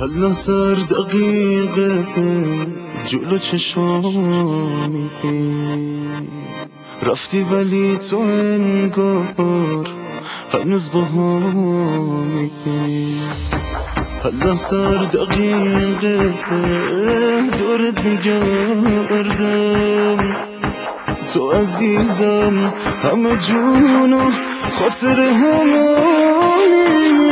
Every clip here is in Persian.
حالا سر دقیقه جلو چشامی رفتی ولی تو انگار هنوز با همی حالا سر دقیقه دورت میگردم تو عزیزم همه جون و خاطر همانی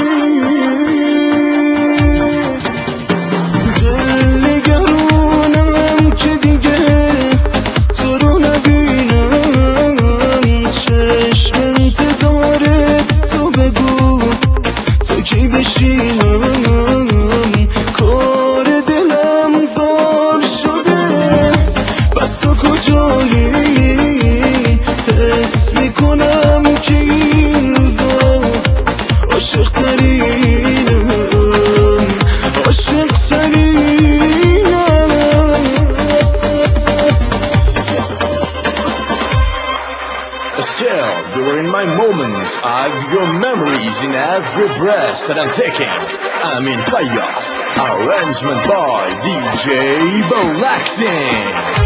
دل نگرانم که دیگه تو رو نبینم چشم انتظاره تو بگو تو کی بشینم کار دلم زار شده بس تو کجایی حس میکنم که این روزا عاشق ترینم عاشق ترینم Still, during my moments, I've your memories in every breath that I'm taking. I'm in chaos, arrangement by DJ Bolaxin.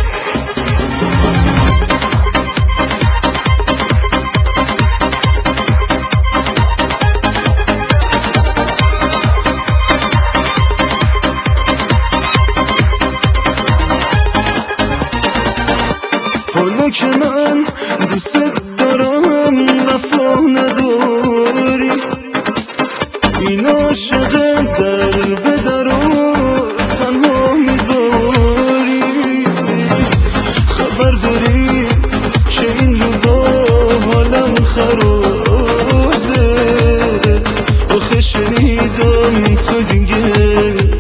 حالا که من دوست دارم وفا نداری این عاشق در به در و تنها میذاری خبر داری که این روزا حالم خرابه آخه شنیدم تو دیگه